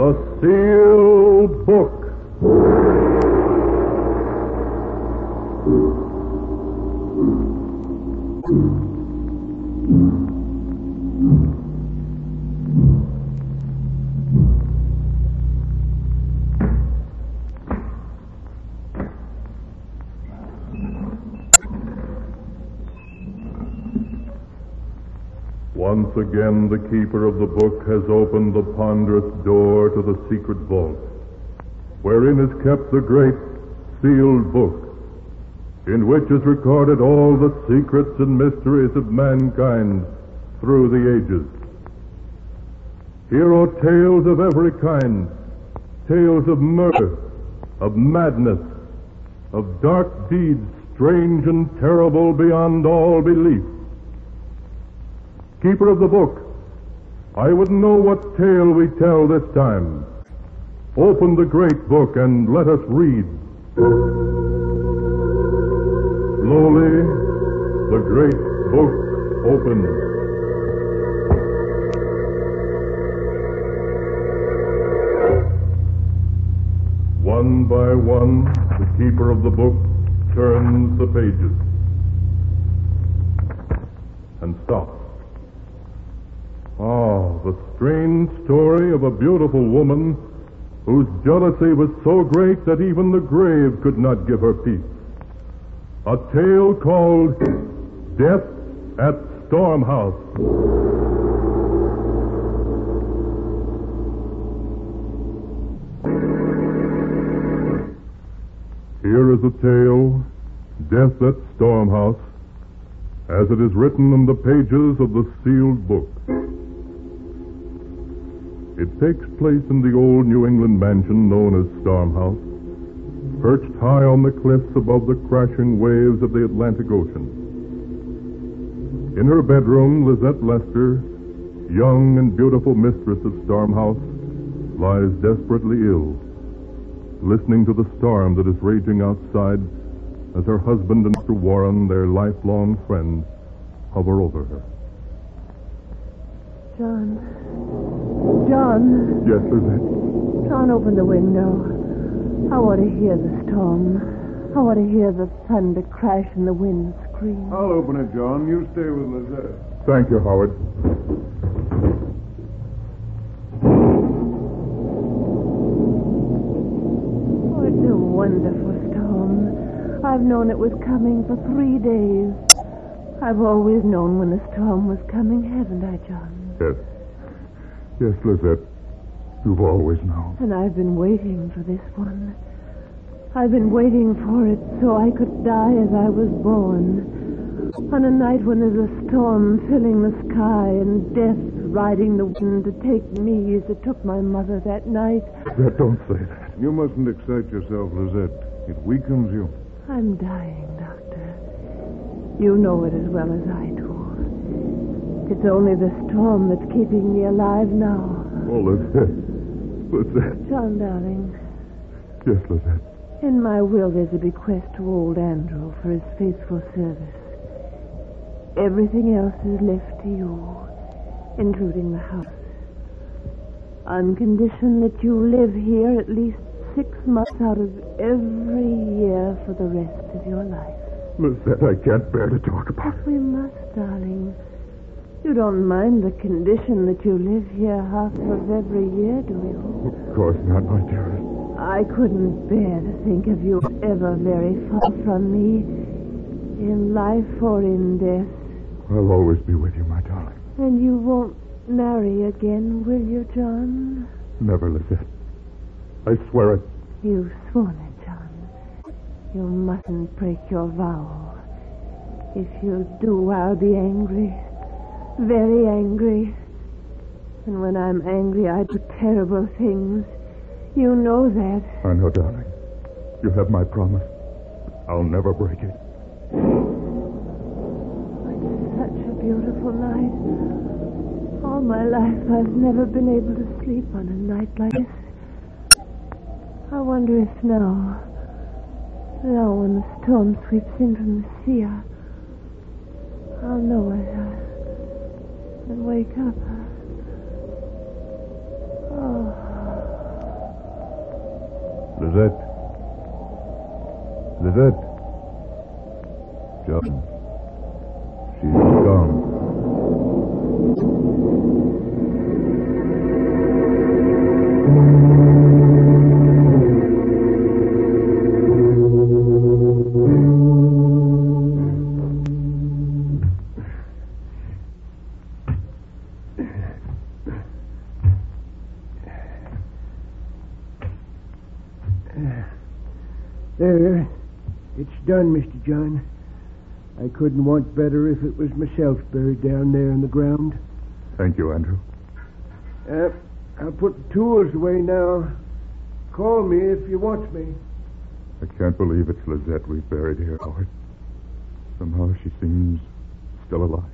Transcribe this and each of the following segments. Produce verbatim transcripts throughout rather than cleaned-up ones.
The Sealed Book. Once again, the keeper of the book has opened the ponderous door to the secret vault, wherein is kept the great sealed book, in which is recorded all the secrets and mysteries of mankind through the ages. Here are tales of every kind, tales of murder, of madness, of dark deeds strange and terrible beyond all belief. Keeper of the book, I would know what tale we tell this time. Open the great book and let us read. Slowly, the great book opens. One by one, the keeper of the book turns the pages and stops. Ah, the strange story of a beautiful woman whose jealousy was so great that even the grave could not give her peace. A tale called Death at Storm House. Here is a tale, Death at Storm House, as it is written in the pages of the sealed book. It takes place in the old New England mansion known as Storm House, perched high on the cliffs above the crashing waves of the Atlantic Ocean. In her bedroom, Lizette Lester, young and beautiful mistress of Storm House, lies desperately ill, listening to the storm that is raging outside as her husband and Mister Warren, their lifelong friend, hover over her. John. John. Yes, Lizette? John, open the window. I want to hear the storm. I want to hear the thunder crash and the wind scream. I'll open it, John. You stay with Lizette. Thank you, Howard. Oh, it's a wonderful storm. I've known it was coming for three days. I've always known when the storm was coming, haven't I, John? Yes. Yes, Lizette. You've always known. And I've been waiting for this one. I've been waiting for it so I could die as I was born. On a night when there's a storm filling the sky and death riding the wind to take me as it took my mother that night. Lizette, don't say that. You mustn't excite yourself, Lizette. It weakens you. I'm dying, Doctor. You know it as well as I do. It's only the storm that's keeping me alive now. Oh, Lizette. Lizette. John, darling. Yes, Lizette. In my will, there's a bequest to old Andrew for his faithful service. Everything else is left to you, including the house. On condition that you live here at least six months out of every year for the rest of your life. Lizette, I can't bear to talk about it. We must, darling. You don't mind the condition that you live here half of every year, do you? Of course not, my dearest. I couldn't bear to think of you ever very far from me, in life or in death. I'll always be with you, my darling. And you won't marry again, will you, John? Never, Lizette. I swear it. You've sworn it, John. You mustn't break your vow. If you do, I'll be angry. Very angry. And when I'm angry, I do terrible things. You know that. I know, darling. You have my promise. I'll never break it. It's such a beautiful night. All my life, I've never been able to sleep on a night like this. I wonder if now, now when the storm sweeps in from the sea, I, I'll know it. I, and wake up. Oh. Lizette. Lizette. John. She's gone. There. It's done, Mister John. I couldn't want better if it was myself buried down there in the ground. Thank you, Andrew. Uh, I'll put the tools away now. Call me if you want me. I can't believe it's Lizette we've buried here, Howard. Somehow she seems still alive.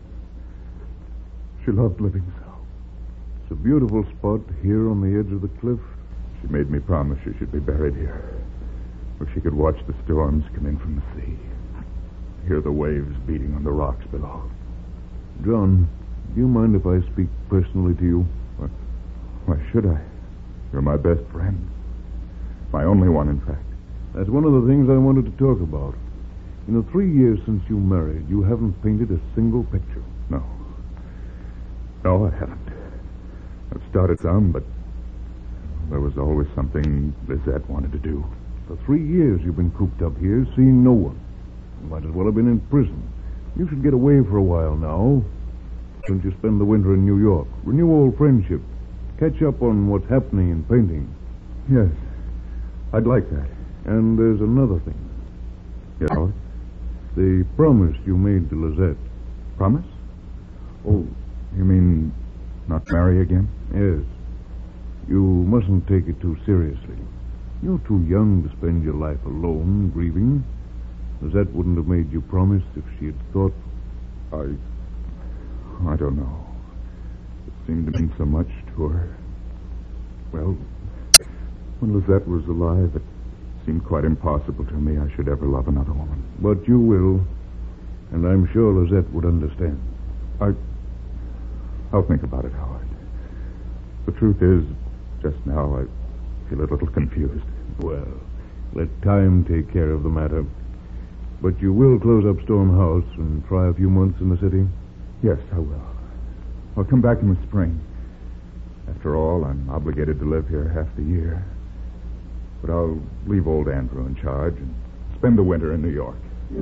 She loved living so. It's a beautiful spot here on the edge of the cliff. She made me promise she should be buried here, where she could watch the storms come in from the sea, hear the waves beating on the rocks below. John, do you mind if I speak personally to you? What? Why should I? You're my best friend. My only one, in fact. That's one of the things I wanted to talk about. In the three years since you married, you haven't painted a single picture. No. No, I haven't. I've started some, but there was always something Lizette wanted to do. For three years you've been cooped up here, seeing no one. You might as well have been in prison. You should get away for a while now. Since you spend the winter in New York. Renew old friendship. Catch up on what's happening in painting. Yes, I'd like that. And there's another thing. Yes, Howard? The promise you made to Lizette. Promise? Oh, you mean not marry again? Yes. You mustn't take it too seriously. You're too young to spend your life alone, grieving. Lizette wouldn't have made you promise if she had thought... I... I don't know. It seemed to mean so much to her. Well, when Lizette was alive, it seemed quite impossible to me I should ever love another woman. But you will. And I'm sure Lizette would understand. I... I'll think about it, Howard. The truth is, just now I feel a little confused. Well, let time take care of the matter. But you will close up Storm House and try a few months in the city? Yes, I will. I'll come back in the spring. After all, I'm obligated to live here half the year. But I'll leave old Andrew in charge and spend the winter in New York.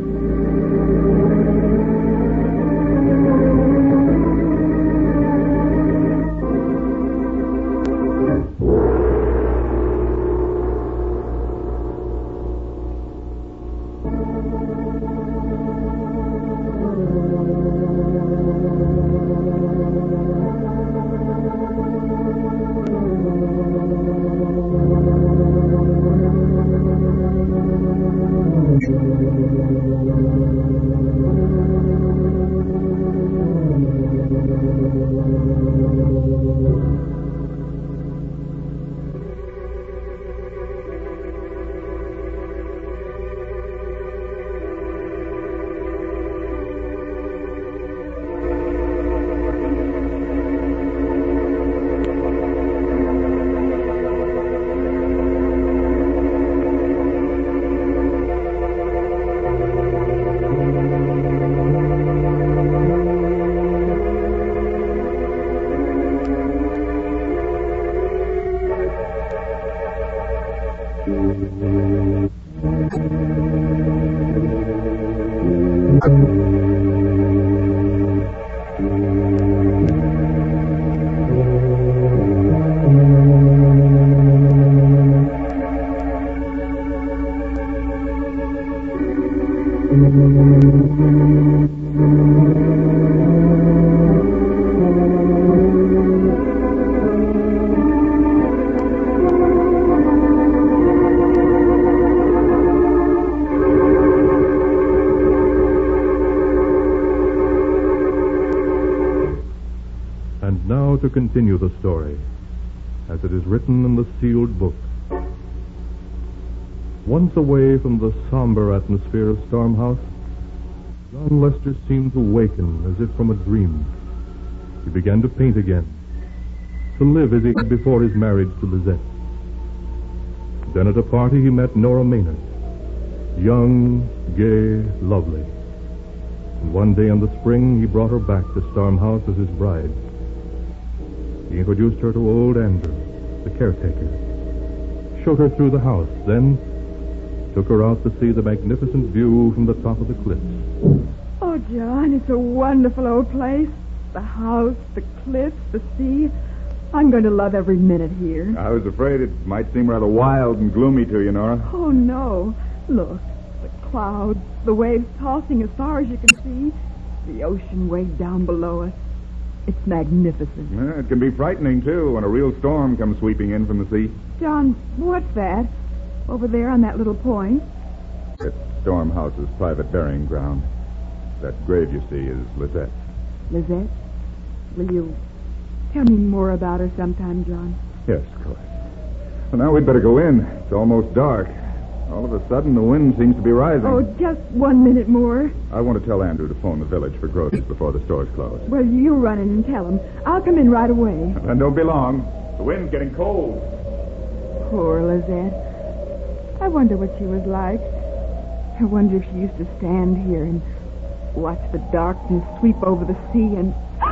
And now to continue the story, as it is written in the sealed book. Once away from the somber atmosphere of Storm House, John Lester seemed to waken as if from a dream. He began to paint again, to live as he had before his marriage to Lizette. Then at a party he met Nora Maynard. Young, gay, lovely. And one day in the spring, he brought her back to Storm House as his bride. He introduced her to old Andrew, the caretaker. Showed her through the house, then took her out to see the magnificent view from the top of the cliffs. Oh, John, it's a wonderful old place. The house, the cliffs, the sea. I'm going to love every minute here. I was afraid it might seem rather wild and gloomy to you, Nora. Oh, no. Look, the clouds, the waves tossing as far as you can see, the ocean way down below us. It's magnificent. Yeah, it can be frightening, too, when a real storm comes sweeping in from the sea. John, what's that? Over there on that little point? It's Storm House's private burying ground. That grave you see is Lisette. Lisette? Will you tell me more about her sometime, John? Yes, of course. Well, now we'd better go in. It's almost dark. All of a sudden, the wind seems to be rising. Oh, just one minute more. I want to tell Andrew to phone the village for groceries before the stores close. Well, you run in and tell him. I'll come in right away. And don't be long. The wind's getting cold. Poor Lisette. I wonder what she was like. I wonder if she used to stand here and watch the darkness sweep over the sea and...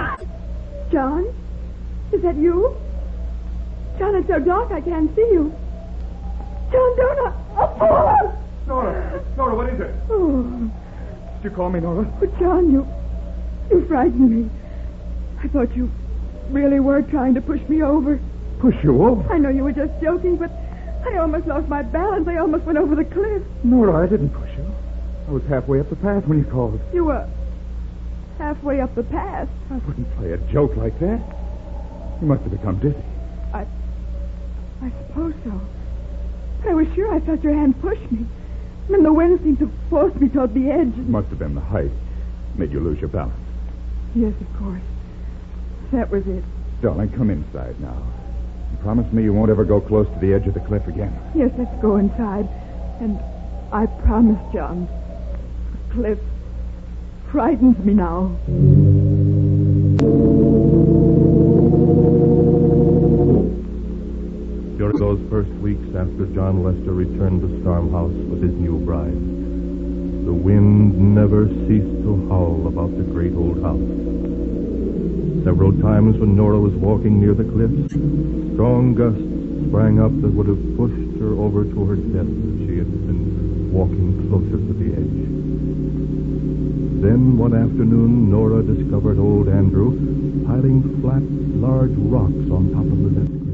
John? Is that you? John, it's so dark I can't see you. John, don't I... Oh, Nora! Nora, what is it? oh. Did you call me, Nora? Oh, John, you... You frightened me. I thought you really were trying to push me over. Push you over? I know you were just joking, but I almost lost my balance. I almost went over the cliff. Nora, I didn't push you. I was halfway up the path when you called. You were halfway up the path. I wouldn't play a joke like that. You must have become dizzy. I... I suppose so. But I was sure I felt your hand push me. And the wind seemed to force me toward the edge. It must have been the height. Made you lose your balance. Yes, of course. That was it. Darling, come inside now. And promise me you won't ever go close to the edge of the cliff again. Yes, let's go inside. And I promise, John. The cliff frightens me now. During those first weeks after John Lester returned to Storm House with his new bride, the wind never ceased to howl about the great old house. Several times when Nora was walking near the cliffs, strong gusts sprang up that would have pushed her over to her death if she had been walking closer to the edge. Then one afternoon, Nora discovered old Andrew piling flat, large rocks on top of the death grave.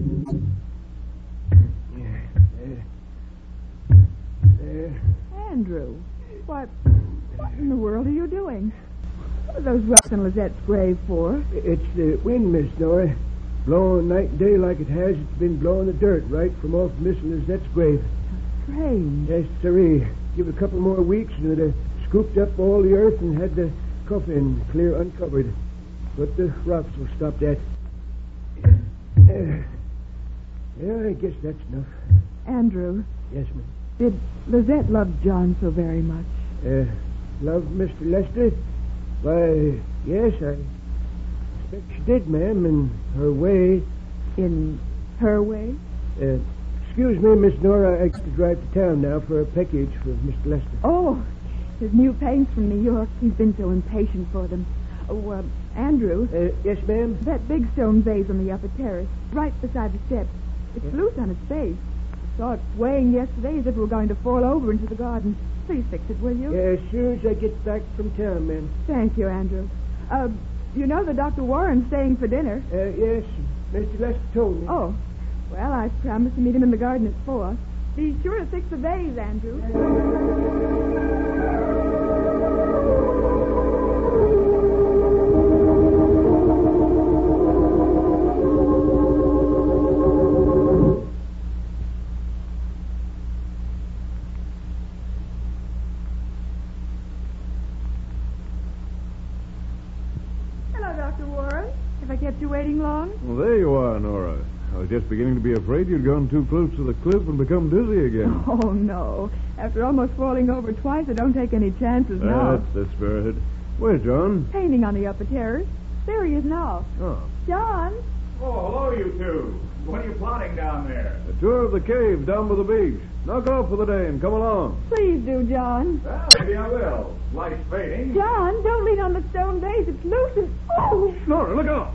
Andrew, what, what in the world are you doing? What are those rocks in Lizette's grave for? It's the wind, Miss Nora. Blowing night and day like it has. It's been blowing the dirt right from off Miss Lizette's grave. Strange. Yes, sirree. Give it a couple more weeks and it'd have scooped up all the earth and had the coffin clear uncovered. But the rocks will stop that. Uh, yeah, I guess that's enough. Andrew, Yes, ma'am. did Lizette love John so very much? Uh, love Mister Lester? Why, yes, I expect she did, ma'am, in her way. In her way? Uh, excuse me, Miss Nora, I got to drive to town now for a package for Mister Lester. Oh, his new paints from New York. He's been so impatient for them. Oh, uh, Andrew, Uh, yes, ma'am? that big stone vase on the upper terrace, right beside the steps. It's Yes. loose on its base. I saw it swaying yesterday as if it were going to fall over into the garden. Please fix it, will you? Yeah, as soon as I get back from town, ma'am. Thank you, Andrew. Uh, you know that Doctor Warren's staying for dinner. Uh, yes, Mister Lester told me. Oh, well, I promised to meet him in the garden at four. Be sure to fix the vase, Andrew. Hello, Doctor Warren. Have I kept you waiting long? Well, there you are, Nora. I was just beginning to be afraid you'd gone too close to the cliff and become dizzy again. Oh, no. After almost falling over twice, I don't take any chances now. That's the spirit. Where's John? Painting on the upper terrace. There he is now. Oh. John? Oh, hello, you two. What are you plotting down there? A tour of the cave down by the beach. Knock off for the day and come along. Please do, John. Well, maybe I will. Light's fading. John, don't lean on the stone base. It's loose and... Oh! Nora, look out!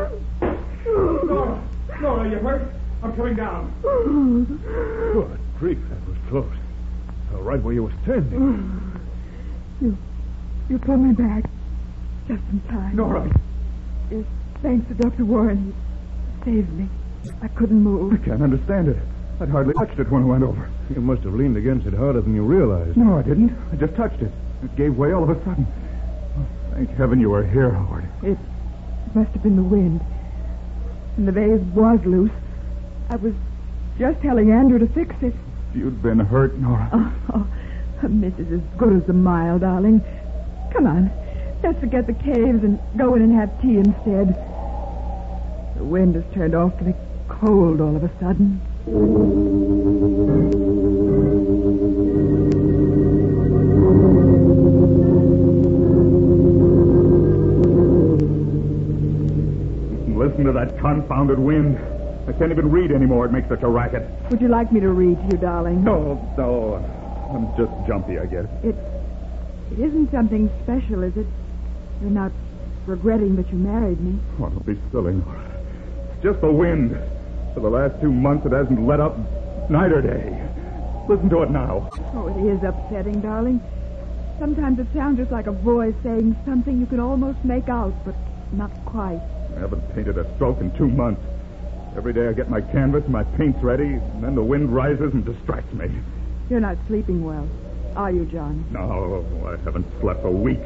Nora, Nora, you hurt? I'm coming down. Good grief, that was close. Fell right where you were standing. You, you pulled me back just in time. Nora. Yes, thanks to Doctor Warren. He saved me. I couldn't move. I can't understand it. I'd hardly touched it when it went over. You must have leaned against it harder than you realized. No, I didn't. I just touched it. It gave way all of a sudden. Oh, thank heaven you were here, Howard. It must have been the wind. And the vase was loose. I was just telling Andrew to fix it. If you'd been hurt, Nora. Oh, oh, a miss is as good as a mile, darling. Come on. Let's forget the caves and go in and have tea instead. The wind has turned awfully cold all of a sudden. Listen to that confounded wind. I can't even read anymore. It makes such a racket. Would you like me to read to you, darling? No, no. I'm just jumpy, I guess. It, it isn't something special, is it? You're not regretting that you married me? Oh, don't be silly, Nora. It's just the wind. For the last two months, it hasn't let up night or day. Listen to it now. Oh, it is upsetting, darling. Sometimes it sounds just like a voice saying something you can almost make out, but not quite. I haven't painted a stroke in two months. Every day I get my canvas and my paints ready, and then the wind rises and distracts me. You're not sleeping well, are you, John? No, I haven't slept for weeks.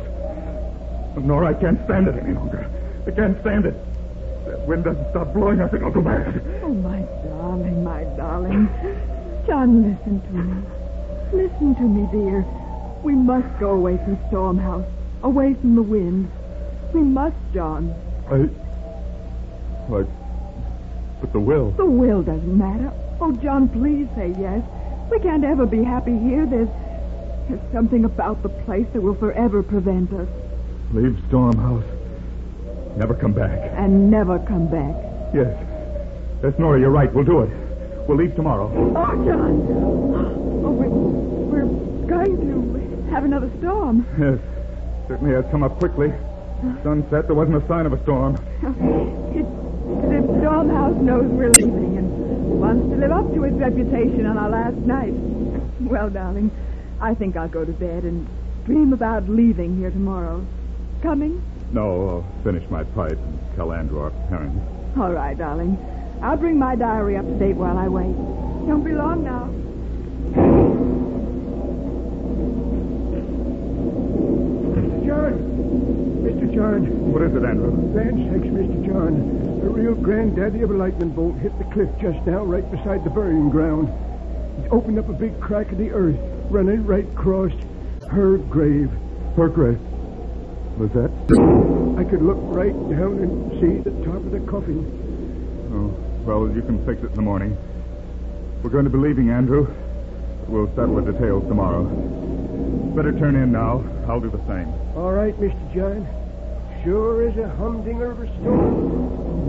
Nora, I can't stand it any longer. I can't stand it. That wind doesn't stop blowing, I think I'll go mad. Oh, my darling, my darling. John, listen to me. Listen to me, dear. We must go away from Stormhouse, away from the wind. We must, John. I... I... But the will... The will doesn't matter. Oh, John, please say yes. We can't ever be happy here. There's... There's something about the place that will forever prevent us. Leave Stormhouse. Never come back. And never come back. Yes. Yes, Nora, you're right. We'll do it. We'll leave tomorrow. Oh, John! Oh, we're, we're going to have another storm. Yes. Certainly has come up quickly. Sunset, there wasn't a sign of a storm. It's as if Stormhouse knows we're leaving and wants to live up to its reputation on our last night. Well, darling, I think I'll go to bed and dream about leaving here tomorrow. Coming? No, I'll finish my pipe and tell Andrew our parents. All right, darling. I'll bring my diary up to date while I wait. Don't be long now. Mister John! Mister John! What is it, Andrew? Land sakes, Mister John. A real granddaddy of a lightning bolt hit the cliff just now right beside the burying ground. It opened up a big crack in the earth, running right across her grave. Her grave? Was that? I could look right down and see the top of the coffin. Oh, well, you can fix it in the morning. We're going to be leaving, Andrew. We'll settle the details tomorrow. Better turn in now. I'll do the same. All right, Mister John. Sure is a humdinger of a storm.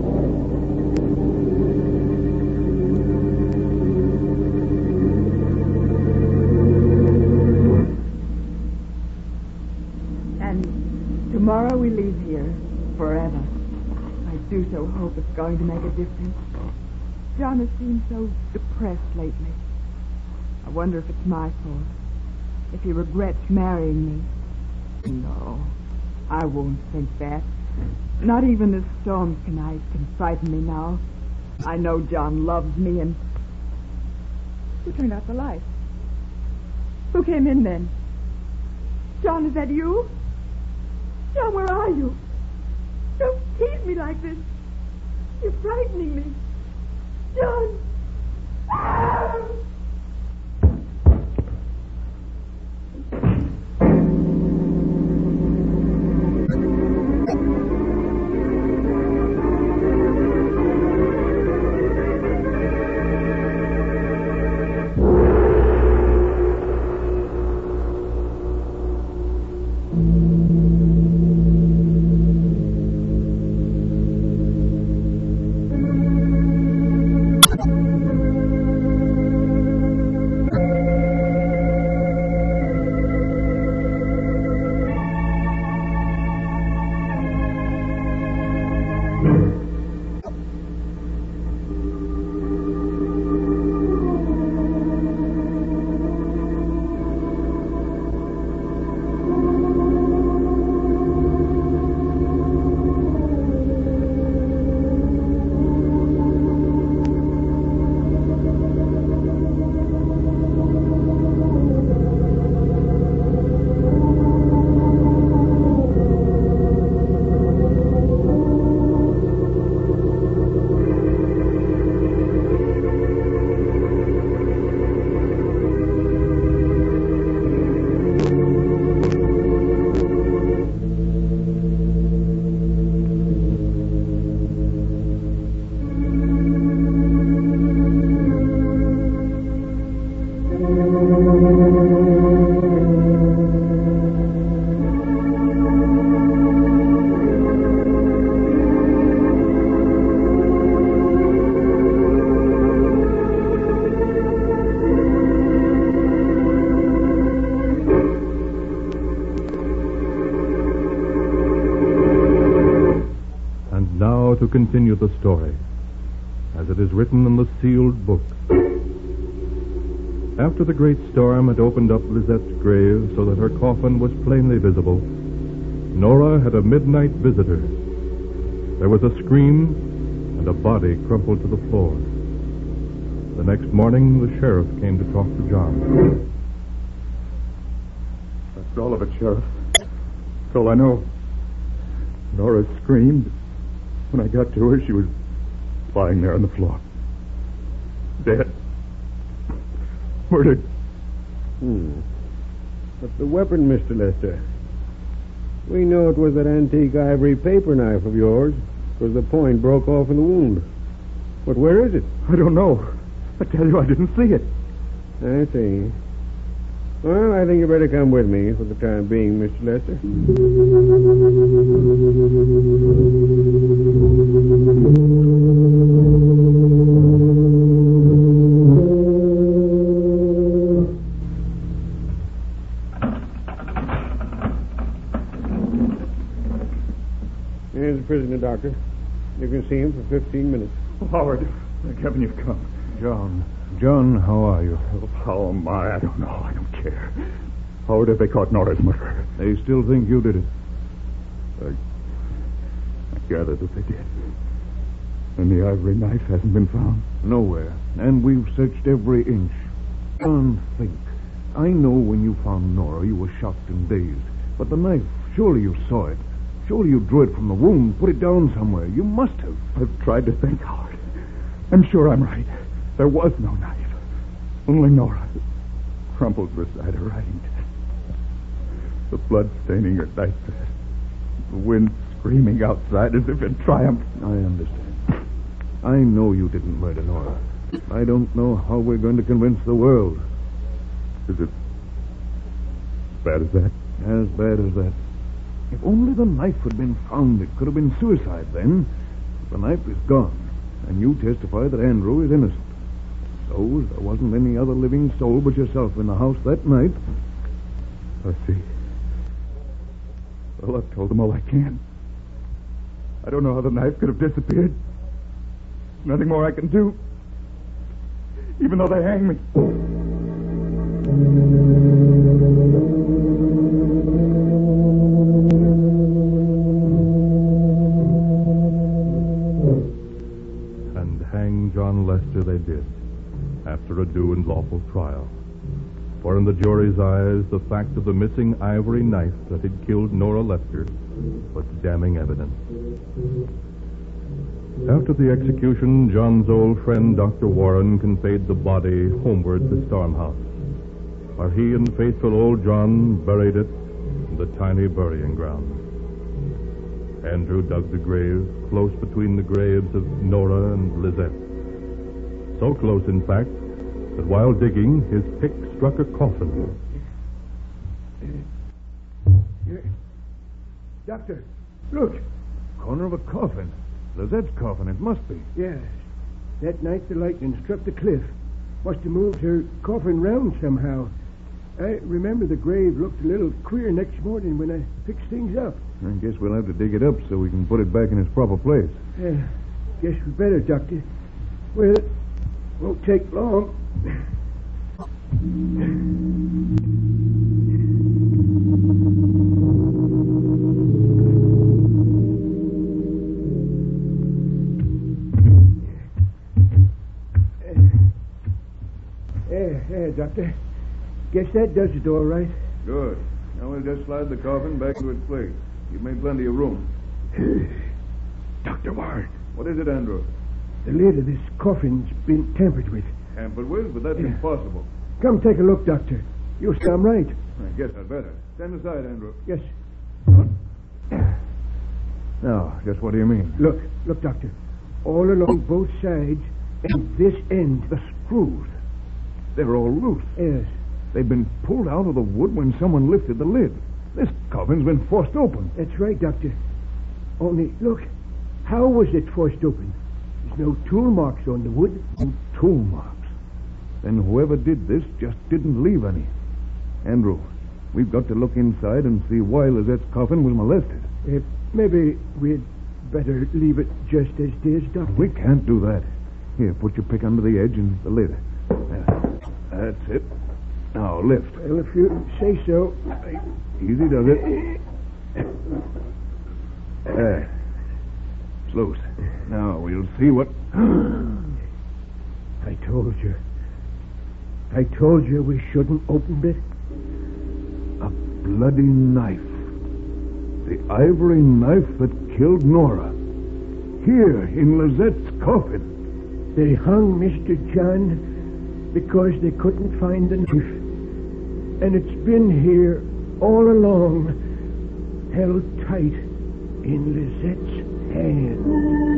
Tomorrow we leave here forever. I do so hope it's going to make a difference. John has seemed so depressed lately. I wonder if it's my fault. If he regrets marrying me. No, I won't think that. Not even the storms tonight can frighten me now. I know John loves me and... Who turned out the light? Who came in then? John, is that you? John, where are you? Don't tease me like this. You're frightening me. John! Ah! to continue the story, as it is written in the sealed book. After the great storm had opened up Lizette's grave so that her coffin was plainly visible, Nora had a midnight visitor. There was a scream, and a body crumpled to the floor. The next morning, the sheriff came to talk to John. That's all of it, Sheriff. That's all I know. Nora screamed. When I got to her, she was lying there on the floor. Dead. Murdered. Hmm. But the weapon, Mister Lester. We know it was that antique ivory paper knife of yours, because the point broke off in the wound. But where is it? I don't know. I tell you, I didn't see it. I see. Well, I think you better come with me for the time being, Mister Lester. Here's the prisoner, Doctor. You can see him for fifteen minutes. Oh, Howard, thank heaven you've come. John. John, how are you? Oh, how am I? I don't know. I don't care. Howard, have they caught Nora's murderer? They still think you did it. I, I gather that they did. And the ivory knife hasn't been found? Nowhere. And we've searched every inch. John, think. I know when you found Nora, you were shocked and dazed. But the knife, surely you saw it. Surely you drew it from the wound, put it down somewhere. You must have. I've tried to think, Howard. I'm sure I'm right. There was no knife. Only Nora, crumpled beside her writing desk. The blood staining her nightdress. The wind screaming outside as if in triumph. I understand. I know you didn't murder Nora. I don't know how we're going to convince the world. Is it as bad as that? As bad as that. If only the knife had been found, it could have been suicide then. But the knife is gone, and you testify that Andrew is innocent. So there wasn't any other living soul but yourself in the house that night. I see. Well, I've told them all I can. I don't know how the knife could have disappeared. Nothing more I can do. Even though they hang me. And hang John Lester they did, after a due and lawful trial. For in the jury's eyes, the fact of the missing ivory knife that had killed Nora Lester was damning evidence. After the execution, John's old friend, Doctor Warren, conveyed the body homeward to Storm House, where he and faithful old John buried it in the tiny burying ground. Andrew dug the grave close between the graves of Nora and Lizette. So close, in fact, that while digging, his pick struck a coffin. Doctor, look. Corner of a coffin. Lizette's coffin, it must be. Yes. That night the lightning struck the cliff. Must have moved her coffin round somehow. I remember the grave looked a little queer next morning when I fixed things up. I guess we'll have to dig it up so we can put it back in its proper place. Yeah, guess we better, Doctor. Well, it won't take long. There, there, Doctor. Guess that does it all right. Good. Now we'll just slide the coffin back to its place. You've made plenty of room. Doctor Warren. What is it, Andrew? The lid of this coffin's been tampered with. Tampered with, but that's Yeah. impossible. Come take a look, Doctor. You'll say I'm right. I guess I'd better. Stand aside, Andrew. Yes. Now, just what do you mean? Look, look, Doctor. All along both sides and this end. The screws. They're all loose. Yes. They've been pulled out of the wood when someone lifted the lid. This coffin's been forced open. That's right, Doctor. Only, look, how was it forced open? There's no tool marks on the wood. No tool marks. Then whoever did this just didn't leave any. Andrew, we've got to look inside and see why Lizette's coffin was molested. Uh, maybe we'd Better leave it just as it is, Doctor. We can't do that. Here, put your pick under the edge and the lid. There. That's it. Now, lift. Well, if you say so. Easy does it. There. It's loose. Now, we'll see what... I told you. I told you we shouldn't open it. A bloody knife. The ivory knife that killed Nora. Here, in Lizette's coffin. They hung Mister John because they couldn't find the knife. And it's been here all along, held tight in Lizette's hand.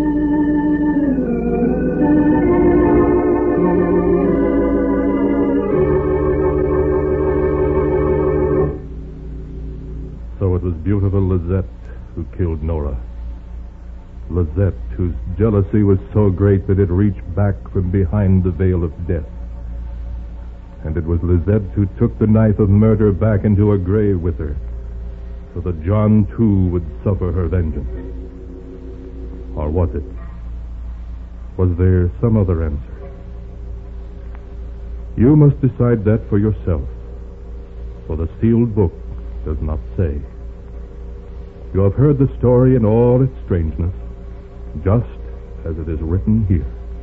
So it was beautiful Lizette who killed Nora. Lizette, whose jealousy was so great that it reached back from behind the veil of death. And it was Lizette who took the knife of murder back into her grave with her, so that John, too, would suffer her vengeance. Or was it? Was there some other answer? You must decide that for yourself, for the sealed book does not say. You have heard the story in all its strangeness, just as it is written here.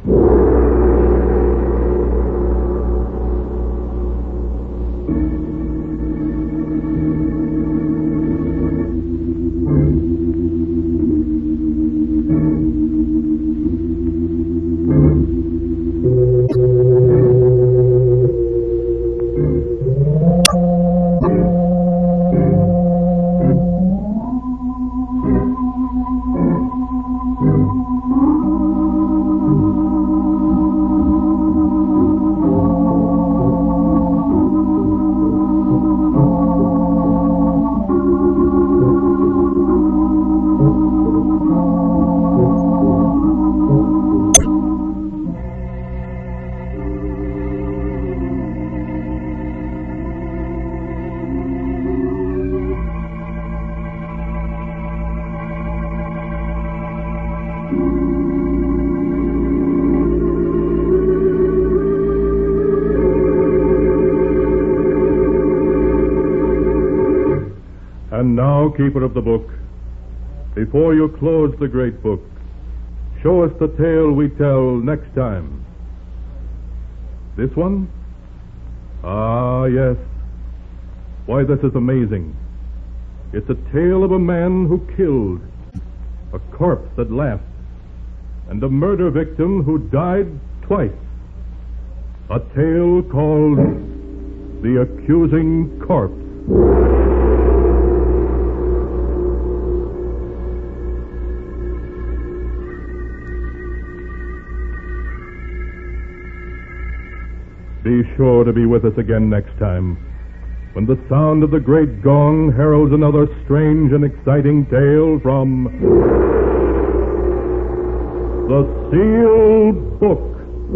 And now, keeper of the book, before you close the great book, show us the tale we tell next time. This one? Ah, yes. Why, this is amazing. It's a tale of a man who killed, a corpse that laughed, and a murder victim who died twice. A tale called The Accusing Corpse. Be sure to be with us again next time, when the sound of the great gong heralds another strange and exciting tale from The Sealed Book.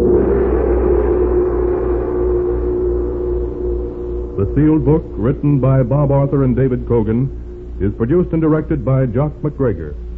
The Sealed Book, written by Bob Arthur and David Cogan, is produced and directed by Jock McGregor.